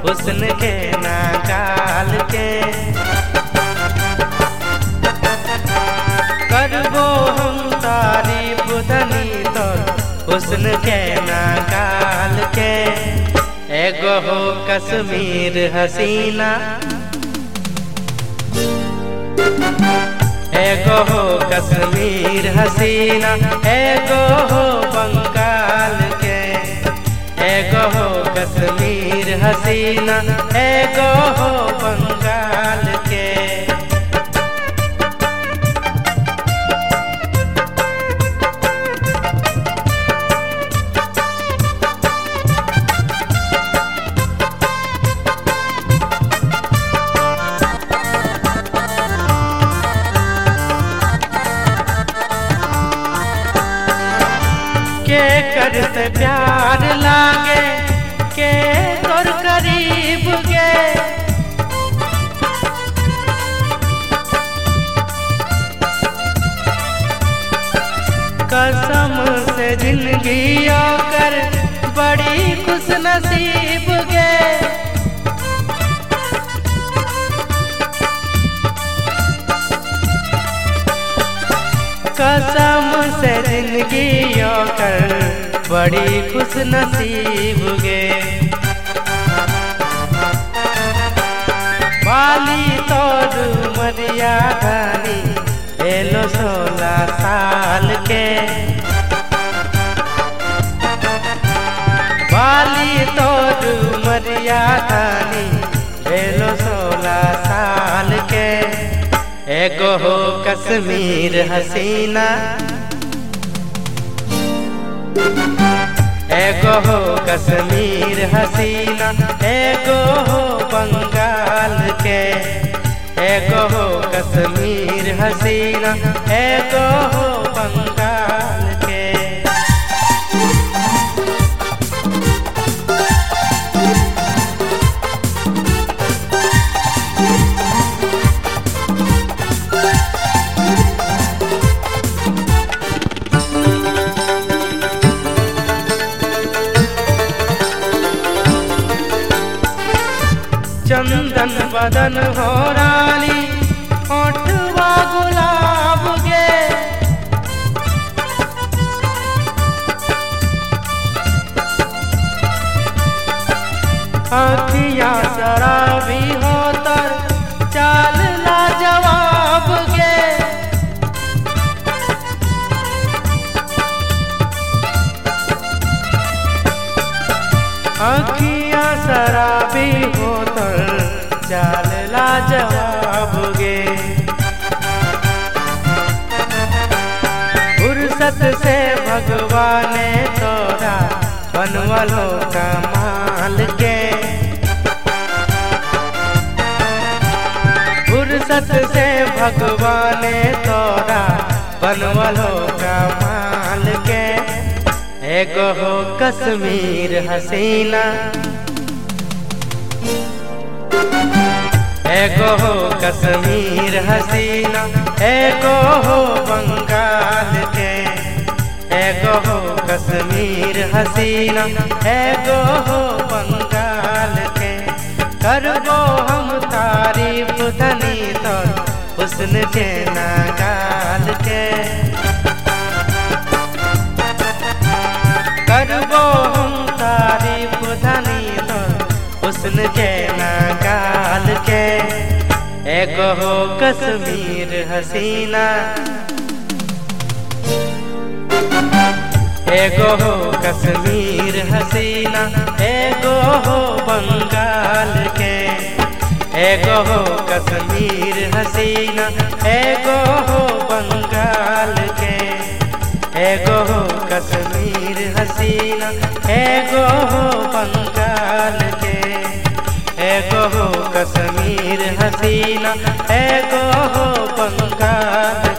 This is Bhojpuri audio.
हुस्न के ना गाल के। करबो हम तारीफ धनी तोर हुस्न के ना गाल के। एगो हो कश्मीर हसीना, एगो हो कश्मीर हसीना, एगो हो बंगाल के। एगो हो कश्मीर हसीना, एगो हो बंगाल के। के करते प्यार लागे के तोर करीब गे। कसम से जिंदगी कर बड़ी खुश नसीब गे। कसम से जिंदगी कर बड़ी खुश नसीब गे। बाली तोर मरिया धानी एलो 16 साल के। बाली तोर मरिया धानी एलो 16 साल के। एगो हो कश्मीर हसीना, एगो हो कश्मीर हसीना, एगो हो बंगाल के। एगो हो कश्मीर हसीना, एगो हो बंगाल के। चंदन बदन हो रानी होठवा गुलाब गे। आँखियाँ शराबी हो तर चाल लाजवाब गे। आँखियाँ शराबी हो तर चाल लाजवाब गे। फुर्सत से भगवान तोरा बनवलो कमाल के। फुर्सत से भगवान तोरा बनवलो कमाल के। एगो हो कश्मीर हसीना, एगो हो कश्मीर हसीना, एगो हो बंगाल के। एगो हो कश्मीर हसीना, एगो हो बंगाल के। करबो हम तारीफ धनी तोर हुस्न के ना गाल के। करबो हम तारीफ धनी तोर हुस्न के ना गाल के। एगो हो कश्मीर हसीना, एगो हो कश्मीर हसीना, एगो हो बंगाल के। एगो हो कश्मीर हसीना, एगो हो बंगाल के। एगो हो कश्मीर हसीना, एगो हो बंगाल के। एगो हो कश्मीर हसीना, एगो हो बंगाल